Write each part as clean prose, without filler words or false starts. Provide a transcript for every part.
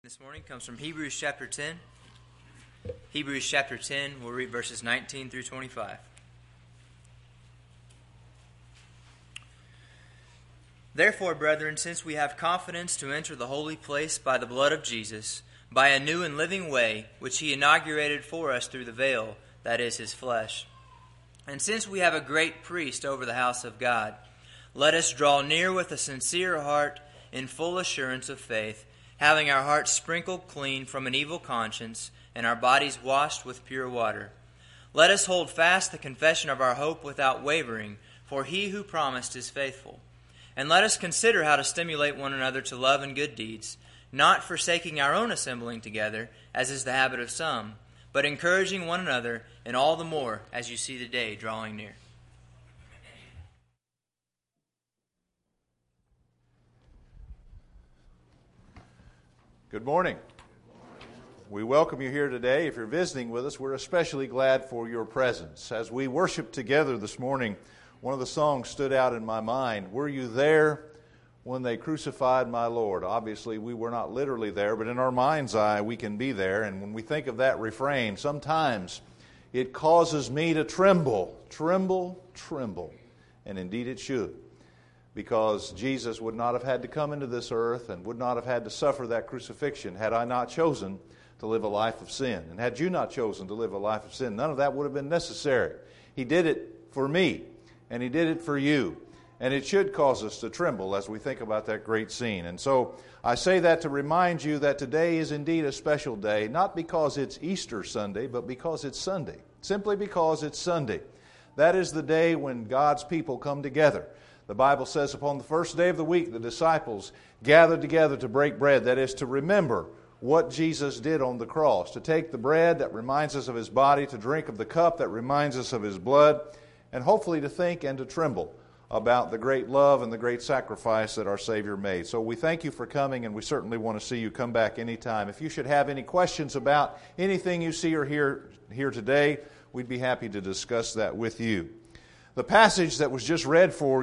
This morning comes from Hebrews chapter 10. Hebrews chapter 10, we'll read verses 19 through 25. Therefore, brethren, since we have confidence to enter the holy place by the blood of Jesus, by a new and living way, which he inaugurated for us through the veil, that is, his flesh. And since we have a great priest over the house of God, let us draw near with a sincere heart in full assurance of faith, having our hearts sprinkled clean from an evil conscience, and our bodies washed with pure water. Let us hold fast the confession of our hope without wavering, for he who promised is faithful. And let us consider how to stimulate one another to love and good deeds, not forsaking our own assembling together, as is the habit of some, but encouraging one another, and all the more as you see the day drawing near. Good morning. We welcome you here today. If you're visiting with us, we're especially glad for your presence. As we worship together this morning, one of the songs stood out in my mind. Were you there when they crucified my Lord? Obviously, we were not literally there, but in our mind's eye, we can be there. And when we think of that refrain, sometimes it causes me to tremble, tremble, tremble. And indeed it should. Because Jesus would not have had to come into this earth and would not have had to suffer that crucifixion had I not chosen to live a life of sin. And had you not chosen to live a life of sin, none of that would have been necessary. He did it for me, and He did it for you. And it should cause us to tremble as we think about that great scene. And so I say that to remind you that today is indeed a special day, not because it's Easter Sunday, but because it's Sunday. Simply because it's Sunday. That is the day when God's people come together. The Bible says upon the first day of the week, the disciples gathered together to break bread. That is, to remember what Jesus did on the cross. To take the bread that reminds us of His body, to drink of the cup that reminds us of His blood, and hopefully to think and to tremble about the great love and the great sacrifice that our Savior made. So we thank you for coming, and we certainly want to see you come back anytime. If you should have any questions about anything you see or hear here today, we'd be happy to discuss that with you. The passage that was just read for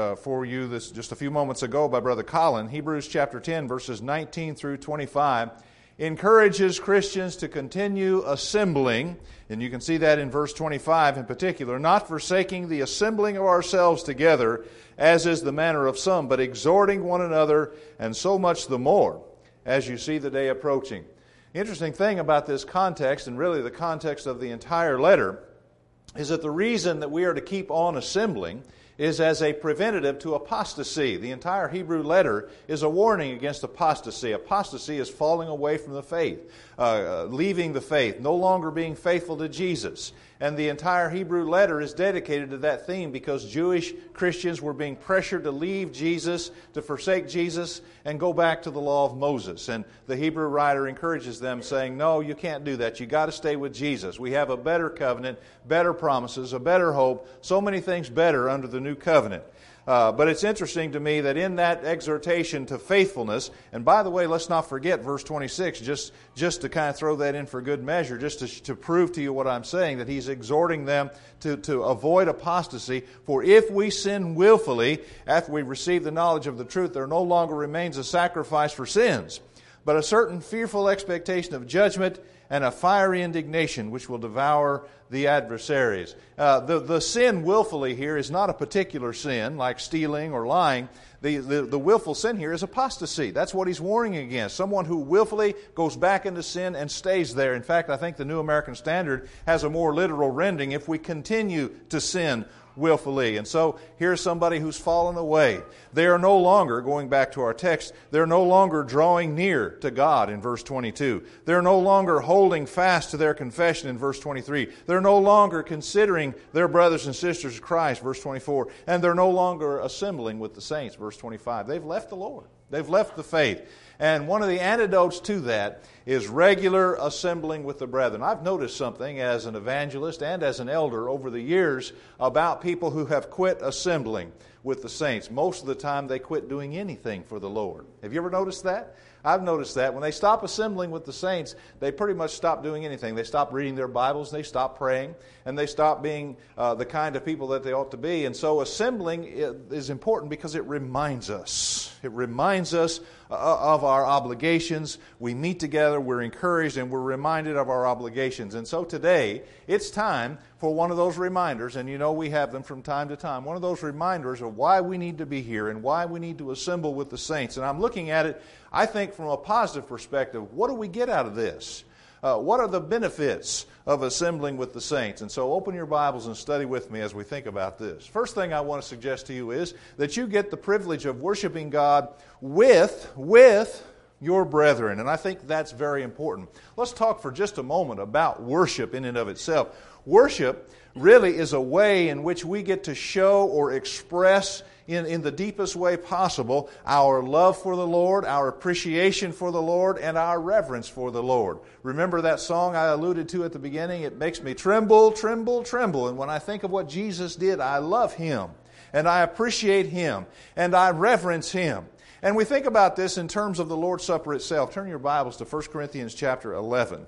you this just a few moments ago by Brother Colin, Hebrews chapter 10, verses 19 through 25, encourages Christians to continue assembling, and you can see that in verse 25 in particular, not forsaking the assembling of ourselves together, as is the manner of some, but exhorting one another, and so much the more, as you see the day approaching. Interesting thing about this context, and really the context of the entire letter, is that the reason that we are to keep on assembling is as a preventative to apostasy. The entire Hebrew letter is a warning against apostasy. Apostasy is falling away from the faith, leaving the faith, no longer being faithful to Jesus. And the entire Hebrew letter is dedicated to that theme because Jewish Christians were being pressured to leave Jesus, to forsake Jesus, and go back to the law of Moses. And the Hebrew writer encourages them, saying, no, you can't do that. You got to stay with Jesus. We have a better covenant, better promises, a better hope, so many things better under the new covenant. But it's interesting to me that in that exhortation to faithfulness, and by the way, let's not forget verse 26, just to kind of throw that in for good measure, just to prove to you what I'm saying, that he's exhorting them to avoid apostasy. For if we sin willfully, after we receive the knowledge of the truth, there no longer remains a sacrifice for sins, but a certain fearful expectation of judgment and a fiery indignation which will devour the adversaries. The sin willfully here is not a particular sin like stealing or lying. The willful sin here is apostasy. That's what he's warning against. Someone who willfully goes back into sin and stays there. In fact, I think the New American Standard has a more literal rendering, if we continue to sin willfully. And so here's somebody who's fallen away. They are no longer, going back to our text, they're no longer drawing near to God in verse 22. They're no longer holding fast to their confession in verse 23. They're no longer considering their brothers and sisters in Christ, verse 24. And they're no longer assembling with the saints, verse 25. They've left the Lord. They've left the faith. And one of the antidotes to that is regular assembling with the brethren. I've noticed something as an evangelist and as an elder over the years about people who have quit assembling with the saints. Most of the time they quit doing anything for the Lord. Have you ever noticed that? I've noticed that. When they stop assembling with the saints, they pretty much stop doing anything. They stop reading their Bibles, they stop praying, and they stop being the kind of people that they ought to be. And so assembling is important because it reminds us. It reminds us of our obligations. We meet together, we're encouraged, and we're reminded of our obligations. And so today, it's time for one of those reminders, and you know we have them from time to time, one of those reminders of why we need to be here and why we need to assemble with the saints. And I'm looking at it, I think, from a positive perspective. What do we get out of this? What are the benefits of assembling with the saints? And so open your Bibles and study with me as we think about this. First thing I want to suggest to you is that you get the privilege of worshiping God with your brethren. And I think that's very important. Let's talk for just a moment about worship in and of itself. Worship really is a way in which we get to show or express in the deepest way possible our love for the Lord, our appreciation for the Lord, and our reverence for the Lord. Remember that song I alluded to at the beginning? It makes me tremble, tremble, tremble. And when I think of what Jesus did, I love Him, and I appreciate Him, and I reverence Him. And we think about this in terms of the Lord's Supper itself. Turn your Bibles to 1 Corinthians chapter 11.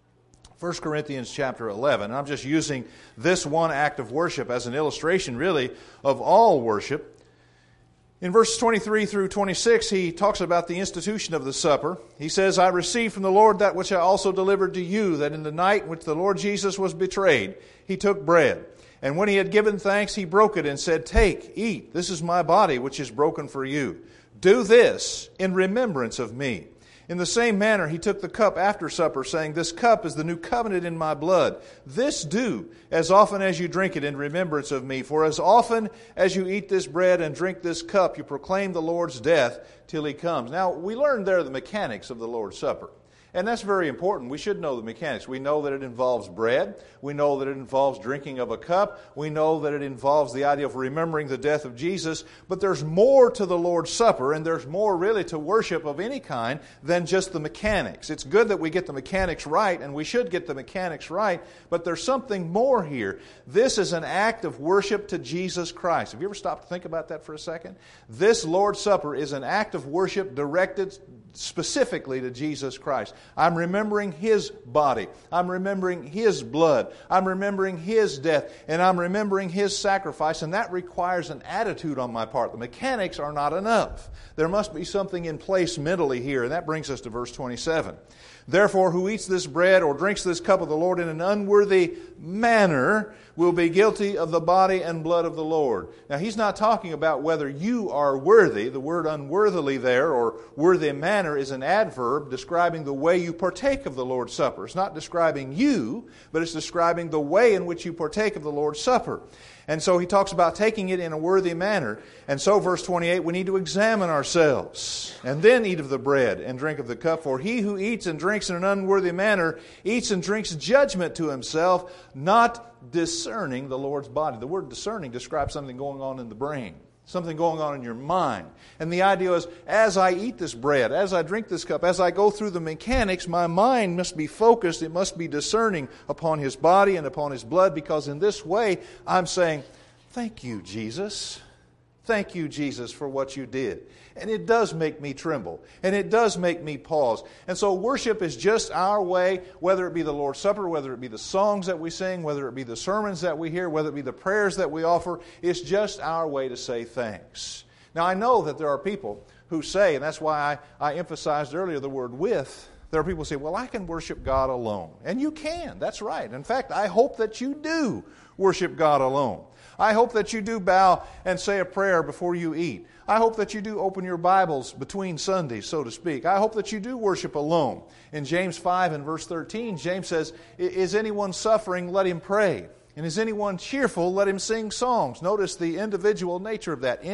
1 Corinthians chapter 11. I'm just using this one act of worship as an illustration, really, of all worship. In verses 23 through 26, he talks about the institution of the supper. He says, I received from the Lord that which I also delivered to you, that in the night in which the Lord Jesus was betrayed, He took bread. And when He had given thanks, He broke it and said, Take, eat, this is my body, which is broken for you. Do this in remembrance of me. In the same manner, He took the cup after supper, saying, This cup is the new covenant in my blood. This do as often as you drink it in remembrance of me. For as often as you eat this bread and drink this cup, you proclaim the Lord's death till He comes. Now, we learned there the mechanics of the Lord's Supper. And that's very important. We should know the mechanics. We know that it involves bread. We know that it involves drinking of a cup. We know that it involves the idea of remembering the death of Jesus. But there's more to the Lord's Supper, and there's more really to worship of any kind than just the mechanics. It's good that we get the mechanics right, and we should get the mechanics right, but there's something more here. This is an act of worship to Jesus Christ. Have you ever stopped to think about that for a second? This Lord's Supper is an act of worship directed specifically to Jesus Christ. I'm remembering His body. I'm remembering His blood. I'm remembering His death. And I'm remembering His sacrifice. And that requires an attitude on my part. The mechanics are not enough. There must be something in place mentally here. And that brings us to verse 27. Therefore, who eats this bread or drinks this cup of the Lord in an unworthy manner will be guilty of the body and blood of the Lord. Now, he's not talking about whether you are worthy. The word unworthily there, or worthy manner, is an adverb describing the way you partake of the Lord's Supper. It's not describing you, but it's describing the way in which you partake of the Lord's Supper. And so he talks about taking it in a worthy manner. And so, verse 28, we need to examine ourselves and then eat of the bread and drink of the cup. For he who eats and drinks in an unworthy manner eats and drinks judgment to himself, not discerning the Lord's body. The word discerning describes something going on in the brain, something going on in your mind. And the idea is, as I eat this bread, as I drink this cup, as I go through the mechanics, my mind must be focused, it must be discerning upon His body and upon His blood, because in this way I'm saying, thank you, Jesus. Thank you, Jesus, for what you did. And it does make me tremble. And it does make me pause. And so worship is just our way, whether it be the Lord's Supper, whether it be the songs that we sing, whether it be the sermons that we hear, whether it be the prayers that we offer, it's just our way to say thanks. Now, I know that there are people who say, and that's why I emphasized earlier the word with, there are people who say, well, I can worship God alone. And you can. That's right. In fact, I hope that you do worship God alone. I hope that you do bow and say a prayer before you eat. I hope that you do open your Bibles between Sundays, so to speak. I hope that you do worship alone. In James 5 and verse 13, James says, is anyone suffering? Let him pray. And is anyone cheerful? Let him sing songs. Notice the individual nature of that.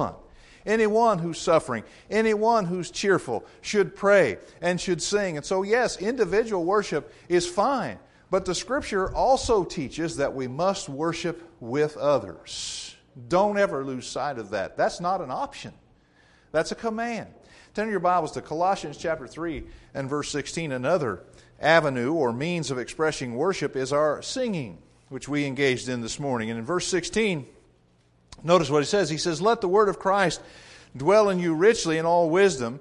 Anyone who's suffering, anyone who's cheerful should pray and should sing. And so, yes, individual worship is fine. But the Scripture also teaches that we must worship with others. Don't ever lose sight of that. That's not an option. That's a command. Turn your Bibles to Colossians chapter 3 and verse 16. Another avenue or means of expressing worship is our singing, which we engaged in this morning. And in verse 16, notice what he says. He says, let the word of Christ dwell in you richly in all wisdom,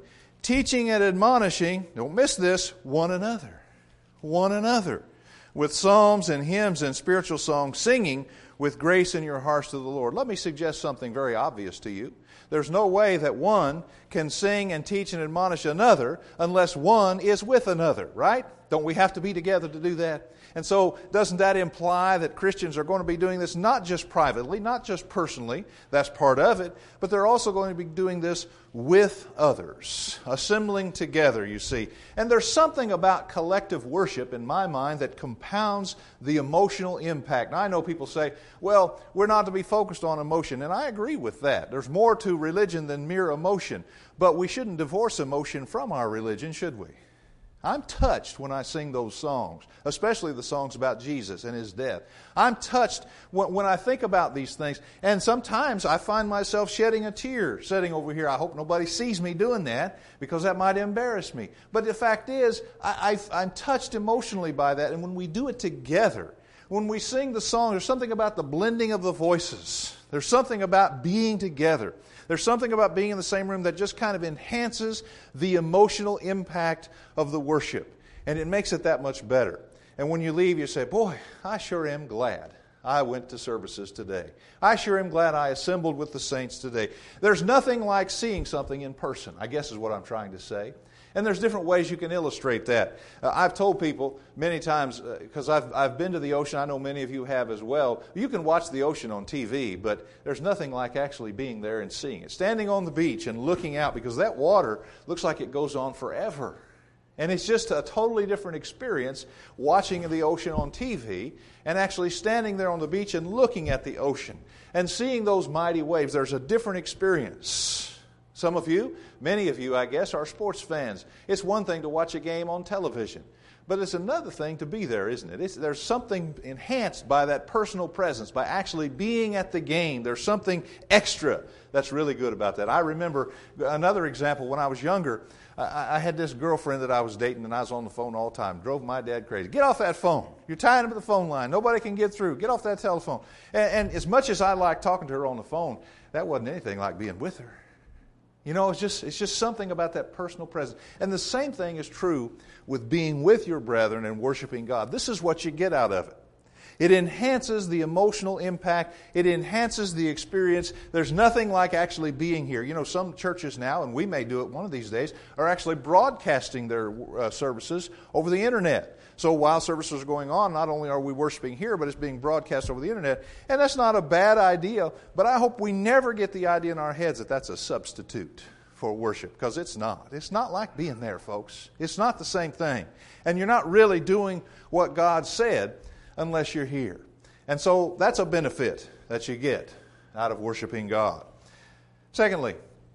teaching and admonishing, don't miss this, one another. One another. With psalms and hymns and spiritual songs, singing with grace in your hearts to the Lord. Let me suggest something very obvious to you. There's no way that one can sing and teach and admonish another unless one is with another, right? Don't we have to be together to do that? And so doesn't that imply that Christians are going to be doing this not just privately, not just personally, that's part of it, but they're also going to be doing this with others, assembling together, you see. And there's something about collective worship, in my mind, that compounds the emotional impact. Now, I know people say, well, we're not to be focused on emotion, and I agree with that. There's more to religion than mere emotion, but we shouldn't divorce emotion from our religion, should we? I'm touched when I sing those songs, especially the songs about Jesus and His death. I'm touched when I think about these things. And sometimes I find myself shedding a tear sitting over here. I hope nobody sees me doing that because that might embarrass me. But the fact is, I'm touched emotionally by that. And when we do it together, when we sing the song, there's something about the blending of the voices. There's something about being together. There's something about being in the same room that just kind of enhances the emotional impact of the worship. And it makes it that much better. And when you leave, you say, boy, I sure am glad I went to services today. I sure am glad I assembled with the saints today. There's nothing like seeing something in person, I guess is what I'm trying to say. And there's different ways you can illustrate that. I've told people many times, because I've been to the ocean, I know many of you have as well, you can watch the ocean on TV, but there's nothing like actually being there and seeing it. Standing on the beach and looking out, because that water looks like it goes on forever. And it's just a totally different experience watching the ocean on TV and actually standing there on the beach and looking at the ocean and seeing those mighty waves. There's a different experience. Some of you, many of you, I guess, are sports fans. It's one thing to watch a game on television, but it's another thing to be there, isn't it? There's something enhanced by that personal presence, by actually being at the game. There's something extra that's really good about that. I remember another example when I was younger. I had this girlfriend that I was dating, and I was on the phone all the time. Drove my dad crazy. Get off that phone. You're tying up the phone line. Nobody can get through. Get off that telephone. And as much as I liked talking to her on the phone, that wasn't anything like being with her. You know, it's just something about that personal presence. And the same thing is true with being with your brethren and worshiping God. This is what you get out of it. It enhances the emotional impact. It enhances the experience. There's nothing like actually being here. You know, some churches now, and we may do it one of these days, are actually broadcasting their services over the internet. So while services are going on, not only are we worshiping here, but it's being broadcast over the internet. And that's not a bad idea, but I hope we never get the idea in our heads that that's a substitute for worship, because it's not. It's not like being there, folks. It's not the same thing. And you're not really doing what God said unless you're here. And so that's a benefit that you get out of worshiping God. Secondly,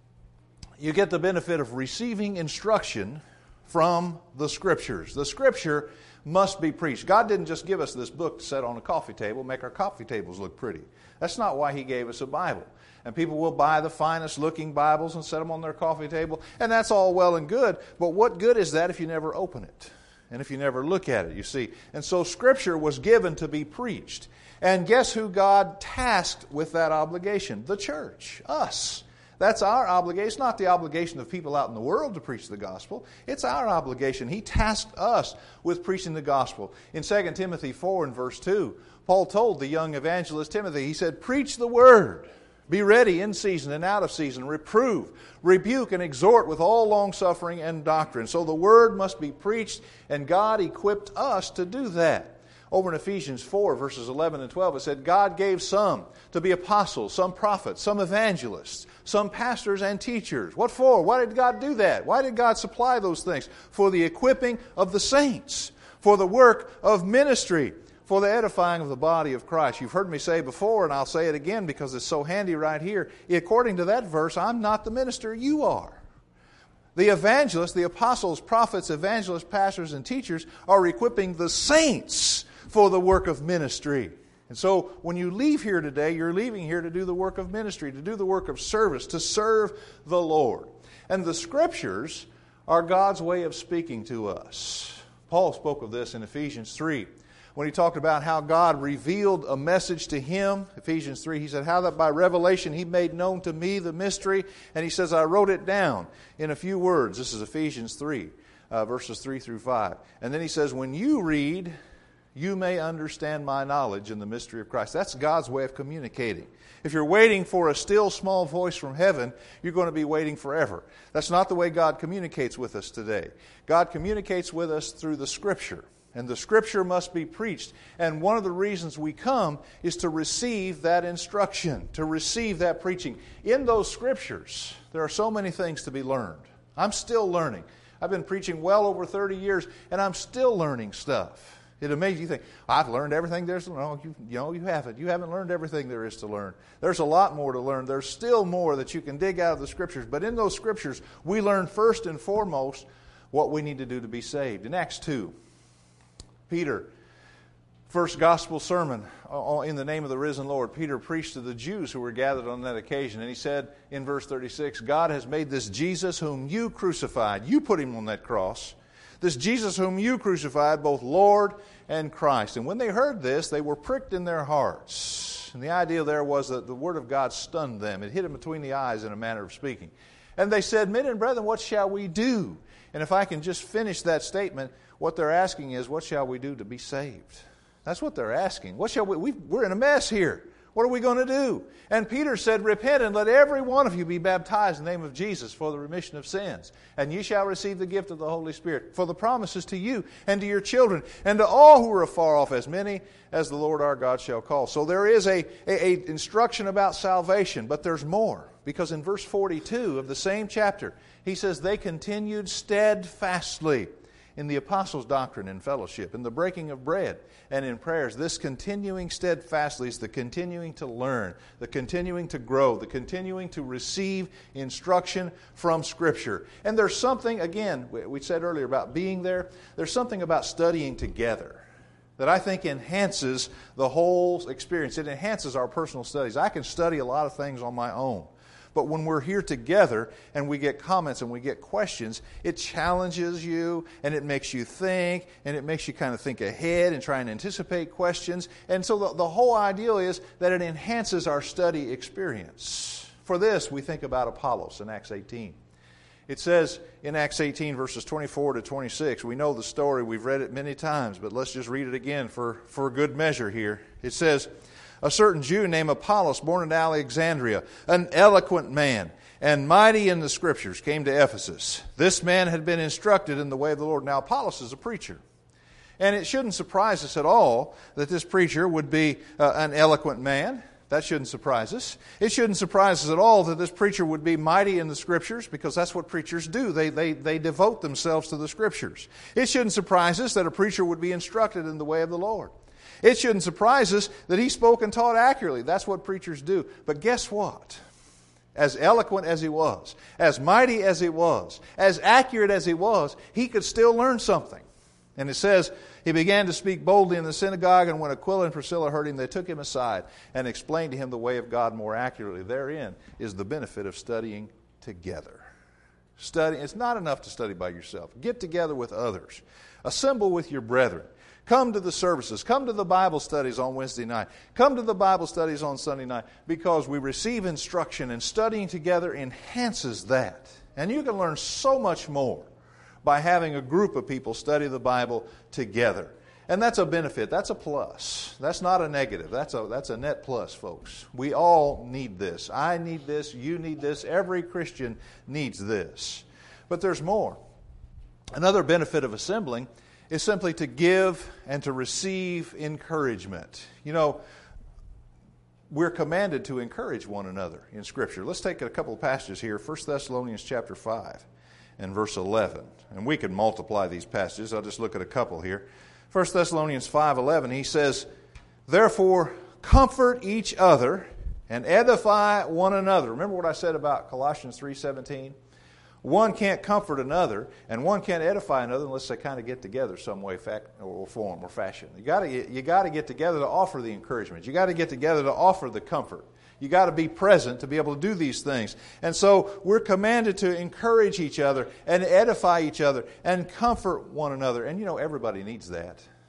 you get the benefit of receiving instruction from the Scriptures. The Scripture must be preached. God didn't just give us this book to set on a coffee table, make our coffee tables look pretty. That's not why He gave us a Bible. And people will buy the finest looking Bibles and set them on their coffee table, and that's all well and good, but what good is that if you never open it? And if you never look at it, you see. And so Scripture was given to be preached. And guess who God tasked with that obligation? The church, us. That's our obligation. It's not the obligation of people out in the world to preach the gospel. It's our obligation. He tasked us with preaching the gospel. In 2 Timothy 4 and verse 2, Paul told the young evangelist Timothy, he said, preach the word. Be ready in season and out of season. Reprove, rebuke, and exhort with all longsuffering and doctrine. So the word must be preached, and God equipped us to do that. Over in Ephesians 4, verses 11 and 12, it said, God gave some to be apostles, some prophets, some evangelists, some pastors and teachers. What for? Why did God do that? Why did God supply those things? For the equipping of the saints, for the work of ministry, for the edifying of the body of Christ. You've heard me say before, and I'll say it again because it's so handy right here. According to that verse, I'm not the minister, you are. The evangelists, the apostles, prophets, evangelists, pastors, and teachers are equipping the saints for the work of ministry. And so when you leave here today, you're leaving here to do the work of ministry, to do the work of service, to serve the Lord. And the Scriptures are God's way of speaking to us. Paul spoke of this in Ephesians 3. when he talked about how God revealed a message to him. Ephesians 3, he said, how that by revelation he made known to me the mystery. And he says, I wrote it down in a few words. This is Ephesians 3, verses 3 through 5. And then he says, when you read, you may understand my knowledge in the mystery of Christ. That's God's way of communicating. If you're waiting for a still small voice from heaven, you're going to be waiting forever. That's not the way God communicates with us today. God communicates with us through the Scripture. And the Scripture must be preached. And one of the reasons we come is to receive that instruction, to receive that preaching. In those Scriptures, there are so many things to be learned. I'm still learning. I've been preaching well over 30 years, and I'm still learning stuff. It amazes you. Think, I've learned everything there's to learn. No, you haven't. You haven't learned everything there is to learn. There's a lot more to learn. There's still more that you can dig out of the Scriptures. But in those Scriptures, we learn first and foremost what we need to do to be saved. In Acts 2, Peter, first gospel sermon in the name of the risen Lord, Peter preached to the Jews who were gathered on that occasion. And he said in verse 36, God has made this Jesus whom you crucified. You put him on that cross. This Jesus whom you crucified, both Lord and Christ. And when they heard this, they were pricked in their hearts. And the idea there was that the word of God stunned them. It hit them between the eyes in a manner of speaking. And they said, men and brethren, what shall we do? And if I can just finish that statement, what they're asking is, what shall we do to be saved? That's what they're asking. What shall we're in a mess here. What are we going to do? And Peter said, repent and let every one of you be baptized in the name of Jesus for the remission of sins. And ye shall receive the gift of the Holy Spirit. For the promises to you and to your children and to all who are afar off, as many as the Lord our God shall call. So there is a instruction about salvation, but there's more. Because in verse 42 of the same chapter, he says, they continued steadfastly in the apostles' doctrine and fellowship, in the breaking of bread and in prayers. This continuing steadfastly is the continuing to learn, the continuing to grow, the continuing to receive instruction from Scripture. And there's something, again, we said earlier about being there, there's something about studying together that I think enhances the whole experience. It enhances our personal studies. I can study a lot of things on my own. But when we're here together and we get comments and we get questions, it challenges you and it makes you think and it makes you kind of think ahead and try and anticipate questions. And so the whole idea is that it enhances our study experience. For this, we think about Apollos in Acts 18. It says in Acts 18, verses 24 to 26, we know the story, we've read it many times, but let's just read it again for good measure here. It says, a certain Jew named Apollos, born in Alexandria, an eloquent man and mighty in the Scriptures, came to Ephesus. This man had been instructed in the way of the Lord. Now, Apollos is a preacher. And it shouldn't surprise us at all that this preacher would be an eloquent man. That shouldn't surprise us. It shouldn't surprise us at all that this preacher would be mighty in the Scriptures, because that's what preachers do. They devote themselves to the Scriptures. It shouldn't surprise us that a preacher would be instructed in the way of the Lord. It shouldn't surprise us that he spoke and taught accurately. That's what preachers do. But guess what? As eloquent as he was, as mighty as he was, as accurate as he was, he could still learn something. And it says, he began to speak boldly in the synagogue, and when Aquila and Priscilla heard him, they took him aside and explained to him the way of God more accurately. Therein is the benefit of studying together. It's not enough to study by yourself. Get together with others. Assemble with your brethren. Come to the services. Come to the Bible studies on Wednesday night. Come to the Bible studies on Sunday night, because we receive instruction, and studying together enhances that. And you can learn so much more by having a group of people study the Bible together. And that's a benefit. That's a plus. That's not a negative. That's a net plus, folks. We all need this. I need this. You need this. Every Christian needs this. But there's more. Another benefit of assembling is simply to give and to receive encouragement. You know, we're commanded to encourage one another in Scripture. Let's take a couple of passages here. 1 Thessalonians chapter 5 and verse 11. And we can multiply these passages. I'll just look at a couple here. 1 Thessalonians 5:11, he says, therefore, comfort each other and edify one another. Remember what I said about Colossians 3:17? One can't comfort another, and one can't edify another unless they kind of get together some way, or form, or fashion. You got to get together to offer the encouragement. You got to get together to offer the comfort. You got to be present to be able to do these things. And so we're commanded to encourage each other and edify each other and comfort one another. And you know, everybody needs that.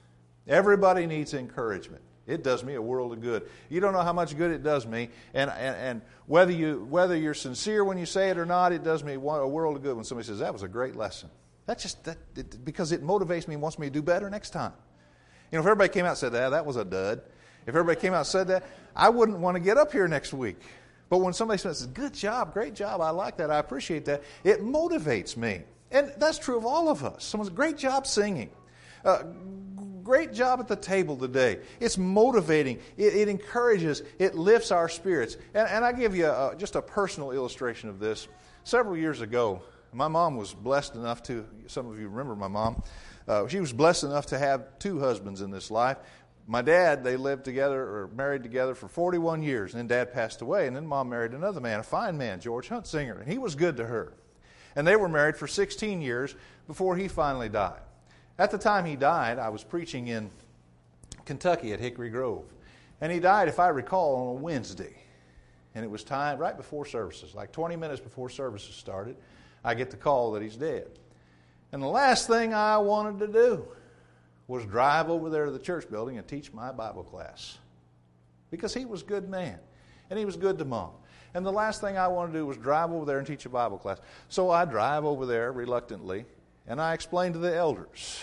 Everybody needs encouragement. It does me a world of good. You don't know how much good it does me. And whether you're sincere when you say it or not, it does me a world of good when somebody says, that was a great lesson. Because it motivates me and wants me to do better next time. If everybody came out and said, that was a dud. If everybody came out and said that, I wouldn't want to get up here next week. But when somebody says, good job, great job, I like that, I appreciate that, it motivates me. And that's true of all of us. Someone's great job singing. Great job at the table today. It's motivating. It encourages. It lifts our spirits. And I give you just a personal illustration of this. Several years ago, my mom was blessed enough to, some of you remember my mom, she was blessed enough to have 2 husbands in this life. My dad, they lived together or married together for 41 years, and then Dad passed away, and then Mom married another man, a fine man, George Huntsinger, and he was good to her. And they were married for 16 years before he finally died. At the time he died, I was preaching in Kentucky at Hickory Grove, and he died, if I recall, on a Wednesday. And it was time right before services, like 20 minutes before services started, I get the call that he's dead. And the last thing I wanted to do was drive over there to the church building and teach my Bible class. Because he was a good man, and he was good to Mom. And the last thing I wanted to do was drive over there and teach a Bible class. So I drive over there reluctantly, and I explain to the elders,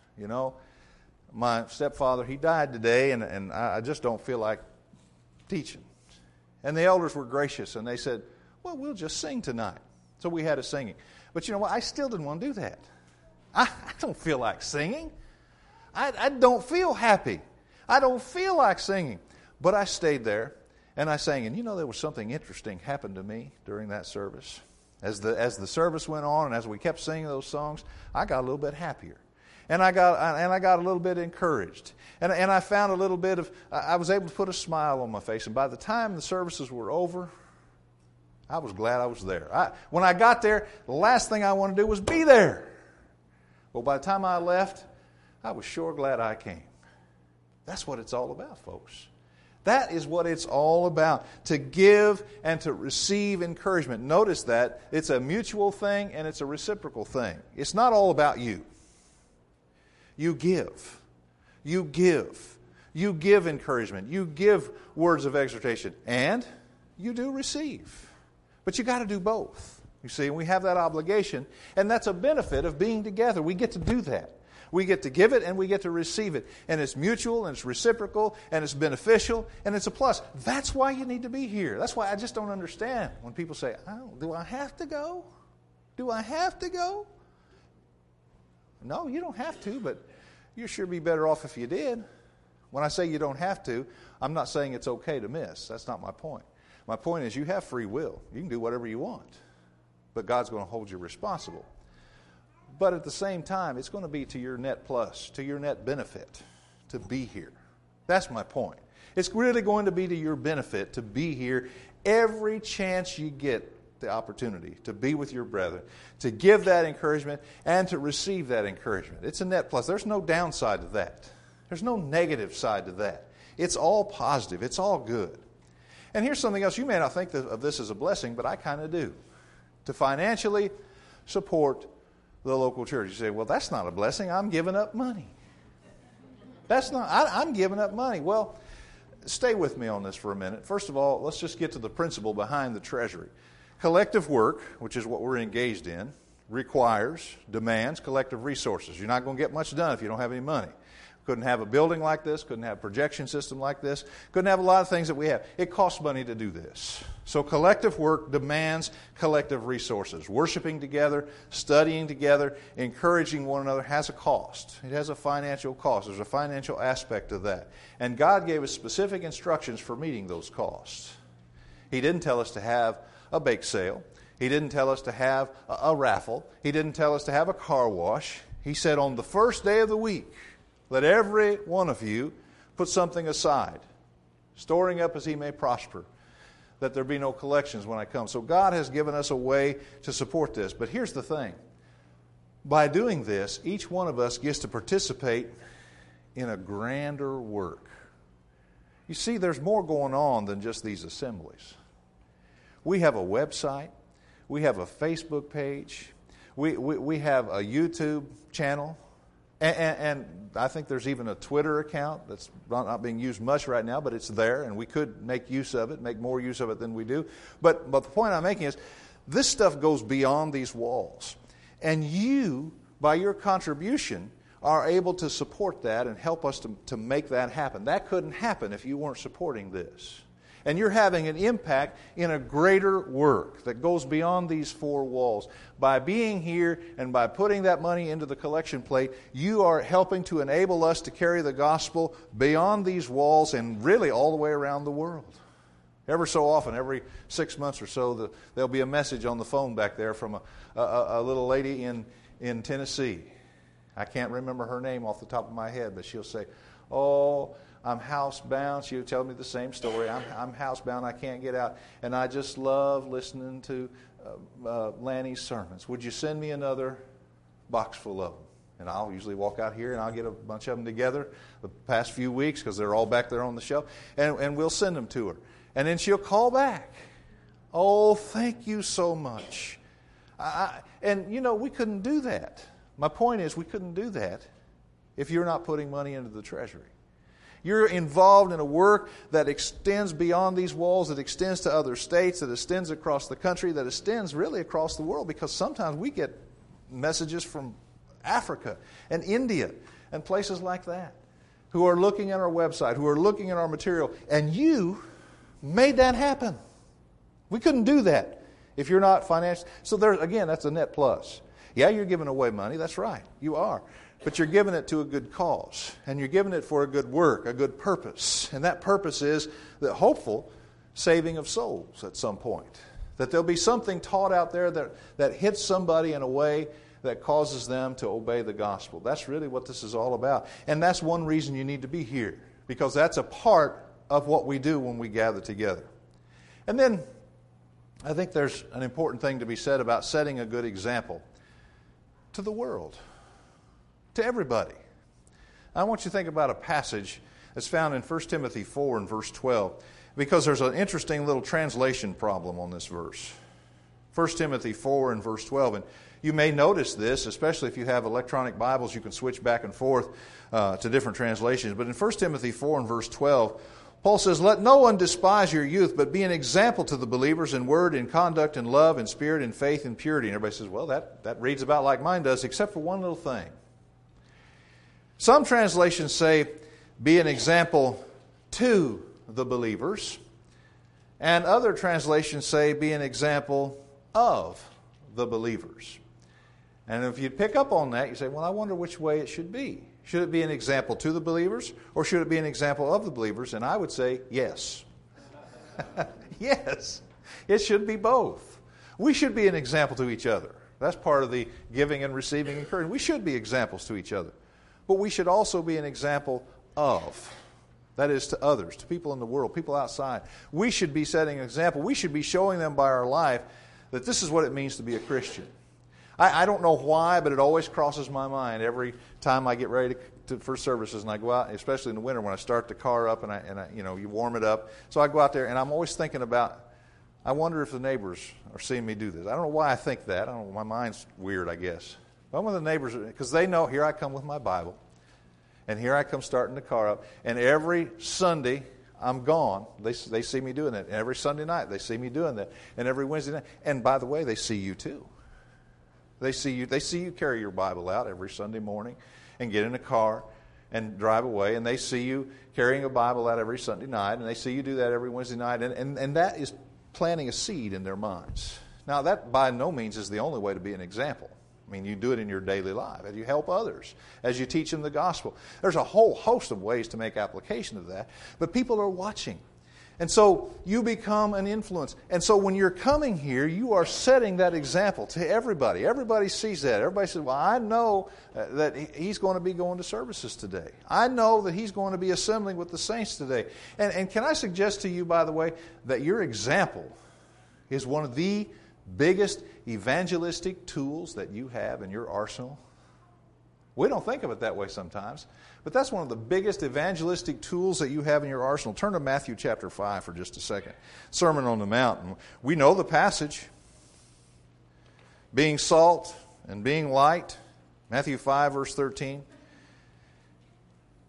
my stepfather, he died today, and I just don't feel like teaching. And the elders were gracious, and they said, well, we'll just sing tonight. So we had a singing. But you know what? I still didn't want to do that. I don't feel like singing. I don't feel happy. I don't feel like singing. But I stayed there, and I sang. And there was something interesting happened to me during that service. As the service went on, and as we kept singing those songs, I got a little bit happier. And I got a little bit encouraged. And I found a little bit of, I was able to put a smile on my face. And by the time the services were over, I was glad I was there. When I got there, the last thing I wanted to do was be there. Well, by the time I left, I was sure glad I came. That's what it's all about, folks. That is what it's all about, to give and to receive encouragement. Notice that it's a mutual thing and it's a reciprocal thing. It's not all about you. You give. You give. You give encouragement. You give words of exhortation. And you do receive. But you got to do both. You see, we have that obligation, and that's a benefit of being together. We get to do that. We get to give it and we get to receive it. And it's mutual and it's reciprocal and it's beneficial and it's a plus. That's why you need to be here. That's why I just don't understand when people say, do I have to go? Do I have to go? No, you don't have to, but you'd sure be better off if you did. When I say you don't have to, I'm not saying it's okay to miss. That's not my point. My point is you have free will. You can do whatever you want. But God's going to hold you responsible. But at the same time, it's going to be to your net plus, to your net benefit to be here. That's my point. It's really going to be to your benefit to be here every chance you get the opportunity to be with your brethren, to give that encouragement and to receive that encouragement. It's a net plus. There's no downside to that. There's no negative side to that. It's all positive. It's all good. And here's something else. You may not think of this as a blessing, but I kind of do. To financially support the local church. You say, well, that's not a blessing. I'm giving up money. I'm giving up money. Well, stay with me on this for a minute. First of all, let's just get to the principle behind the treasury. Collective work, which is what we're engaged in, demands collective resources. You're not going to get much done if you don't have any money. Couldn't have a building like this, couldn't have a projection system like this, couldn't have a lot of things that we have. It costs money to do this. So collective work demands collective resources. Worshiping together, studying together, encouraging one another has a cost. It has a financial cost. There's a financial aspect to that. And God gave us specific instructions for meeting those costs. He didn't tell us to have a bake sale. He didn't tell us to have a raffle. He didn't tell us to have a car wash. He said on the first day of the week, let every one of you put something aside, storing up as he may prosper, that there be no collections when I come. So God has given us a way to support this. But here's the thing. By doing this, each one of us gets to participate in a grander work. You see, there's more going on than just these assemblies. We have a website. We have a Facebook page. We have a YouTube channel. And I think there's even a Twitter account that's not being used much right now, but it's there, and we could make use of it, make more use of it than we do. But the point I'm making is, this stuff goes beyond these walls. And you, by your contribution, are able to support that and help us to make that happen. That couldn't happen if you weren't supporting this. And you're having an impact in a greater work that goes beyond these four walls. By being here and by putting that money into the collection plate, you are helping to enable us to carry the gospel beyond these walls and really all the way around the world. Ever so often, every 6 months or so, there'll be a message on the phone back there from a little lady in Tennessee. I can't remember her name off the top of my head, but she'll say, "Oh, I'm housebound." She'll tell me the same story. I'm housebound. I can't get out. And I just love listening to Lanny's sermons. Would you send me another box full of them? And I'll usually walk out here and I'll get a bunch of them together the past few weeks because they're all back there on the shelf. And we'll send them to her. And then she'll call back. "Oh, thank you so much." And, we couldn't do that. My point is, we couldn't do that if you're not putting money into the treasury. You're involved in a work that extends beyond these walls, that extends to other states, that extends across the country, that extends really across the world, because sometimes we get messages from Africa and India and places like that who are looking at our website, who are looking at our material, and you made that happen. We couldn't do that if you're not financially. So that's a net plus. Yeah, you're giving away money. That's right. You are. But you're giving it to a good cause. And you're giving it for a good work, a good purpose. And that purpose is the hopeful saving of souls at some point. That there'll be something taught out there that hits somebody in a way that causes them to obey the gospel. That's really what this is all about. And that's one reason you need to be here. Because that's a part of what we do when we gather together. And then I think there's an important thing to be said about setting a good example to the world, to everybody. I want you to think about a passage that's found in 1 Timothy 4 and verse 12, because there's an interesting little translation problem on this verse. 1 Timothy 4 and verse 12, and you may notice this, especially if you have electronic Bibles, you can switch back and forth to different translations. But in 1 Timothy 4 and verse 12, Paul says, "Let no one despise your youth, but be an example to the believers in word, in conduct, in love, in spirit, in faith, in purity." And everybody says, "Well, that reads about like mine does, except for one little thing." Some translations say, "Be an example to the believers." And other translations say, "Be an example of the believers." And if you pick up on that, you say, "Well, I wonder which way it should be. Should it be an example to the believers, or should it be an example of the believers?" And I would say, yes. Yes. It should be both. We should be an example to each other. That's part of the giving and receiving encouragement. We should be examples to each other. But we should also be an example of. That is, to others, to people in the world, people outside. We should be setting an example. We should be showing them by our life that this is what it means to be a Christian. I don't know why, but it always crosses my mind every time I get ready for services and I go out, especially in the winter when I start the car up and I you warm it up. So I go out there and I'm always thinking about, I wonder if the neighbors are seeing me do this. I don't know why I think that. I don't know, my mind's weird, I guess. But I'm with the neighbors because they know here I come with my Bible and here I come starting the car up, and every Sunday I'm gone. They see me doing that. And every Sunday night they see me doing that, and every Wednesday night. And by the way, they see you too. They see you carry your Bible out every Sunday morning and get in a car and drive away. And they see you carrying a Bible out every Sunday night. And they see you do that every Wednesday night. And that is planting a seed in their minds. Now, that by no means is the only way to be an example. I mean, you do it in your daily life as you help others, as you teach them the gospel. There's a whole host of ways to make application of that. But people are watching. And so you become an influence. And so when you're coming here, you are setting that example to everybody. Everybody sees that. Everybody says, well, I know that he's going to be going to services today. I know that he's going to be assembling with the saints today. And can I suggest to you, by the way, that your example is one of the biggest evangelistic tools that you have in your arsenal? We don't think of it that way sometimes, but that's one of the biggest evangelistic tools that you have in your arsenal. Turn to Matthew chapter 5 for just a second. Sermon on the Mount. We know the passage. Being salt and being light. Matthew 5 verse 13.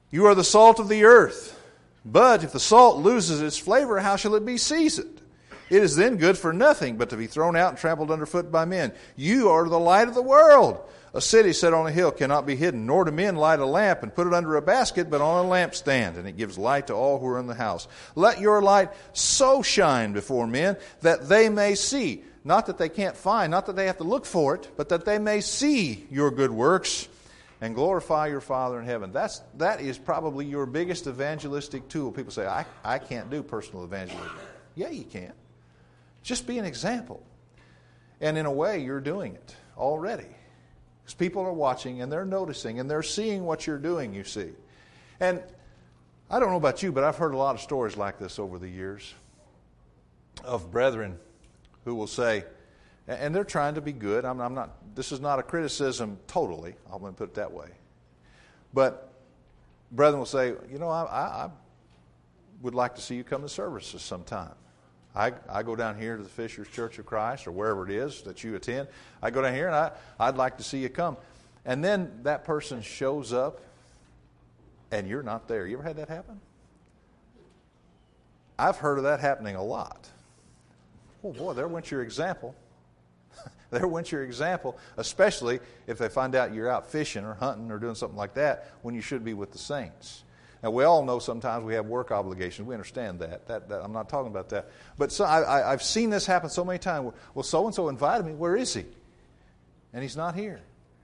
You are the salt of the earth. But if the salt loses its flavor, how shall it be seasoned? It is then good for nothing but to be thrown out and trampled underfoot by men. You are the light of the world. A city set on a hill cannot be hidden, nor do men light a lamp and put it under a basket, but on a lampstand, and it gives light to all who are in the house. Let your light so shine before men that they may see, not that they can't find, not that they have to look for it, but that they may see your good works and glorify your Father in heaven. That is probably your biggest evangelistic tool. People say, I can't do personal evangelism. Yeah, you can. Just be an example. And in a way, you're doing it already. Because people are watching and they're noticing and they're seeing what you're doing, you see. And I don't know about you, but I've heard a lot of stories like this over the years of brethren who will say, and they're trying to be good. I'm not. This is not a criticism totally. I'm going to put it that way. But brethren will say, I would like to see you come to services sometime. I go down here to the Fishers Church of Christ or wherever it is that you attend. I go down here and I'd like to see you come. And then that person shows up and you're not there. You ever had that happen? I've heard of that happening a lot. Oh boy, there went your example. There went your example, especially if they find out you're out fishing or hunting or doing something like that when you should be with the saints. Now, we all know sometimes we have work obligations. We understand that. That I'm not talking about that. But so I've seen this happen so many times. Well, so-and-so invited me. Where is he? And he's not here.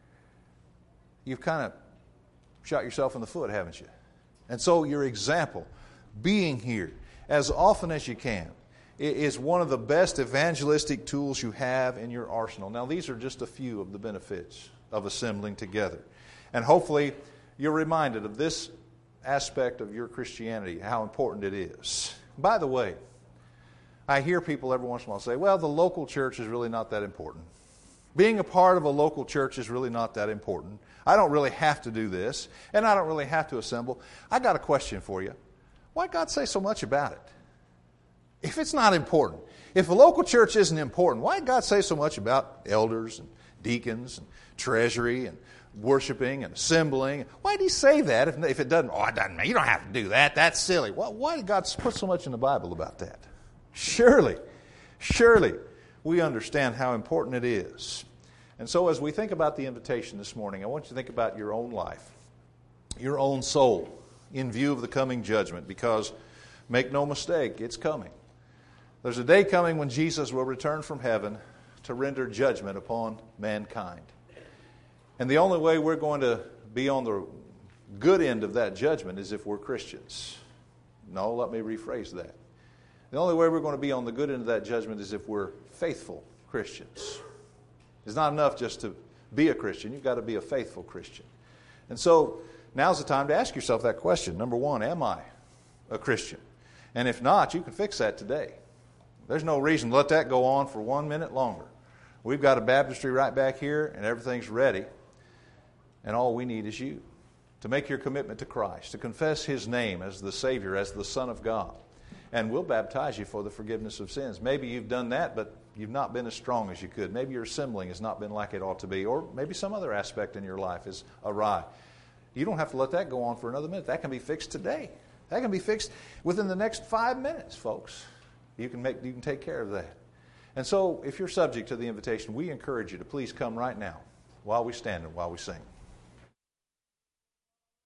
You've kind of shot yourself in the foot, haven't you? And so your example, being here as often as you can, is one of the best evangelistic tools you have in your arsenal. Now, these are just a few of the benefits of assembling together. And hopefully you're reminded of this aspect of your Christianity, how important it is. By the way, I hear people every once in a while say, well, the local church is really not that important. Being a part of a local church is really not that important. I don't really have to do this, and I don't really have to assemble. I got a question for you. Why did God say so much about it? If it's not important, if a local church isn't important, why did God say so much about elders and deacons and treasury and worshiping and assembling? Why did He say that if it doesn't? Oh, it doesn't. You don't have to do that. That's silly. Why did God put so much in the Bible about that? Surely, we understand how important it is. And so as we think about the invitation this morning, I want you to think about your own life, your own soul, in view of the coming judgment, because make no mistake, it's coming. There's a day coming when Jesus will return from heaven to render judgment upon mankind. And the only way we're going to be on the good end of that judgment is if we're Christians. No, let me rephrase that. The only way we're going to be on the good end of that judgment is if we're faithful Christians. It's not enough just to be a Christian. You've got to be a faithful Christian. And so now's the time to ask yourself that question. Number one, am I a Christian? And if not, you can fix that today. There's no reason to let that go on for 1 minute longer. We've got a baptistry right back here, and everything's ready. And all we need is you to make your commitment to Christ, to confess His name as the Savior, as the Son of God. And we'll baptize you for the forgiveness of sins. Maybe you've done that, but you've not been as strong as you could. Maybe your assembling has not been like it ought to be, or maybe some other aspect in your life is awry. You don't have to let that go on for another minute. That can be fixed today. That can be fixed within the next 5 minutes, folks. You can take care of that. And so, if you're subject to the invitation, we encourage you to please come right now while we stand and while we sing.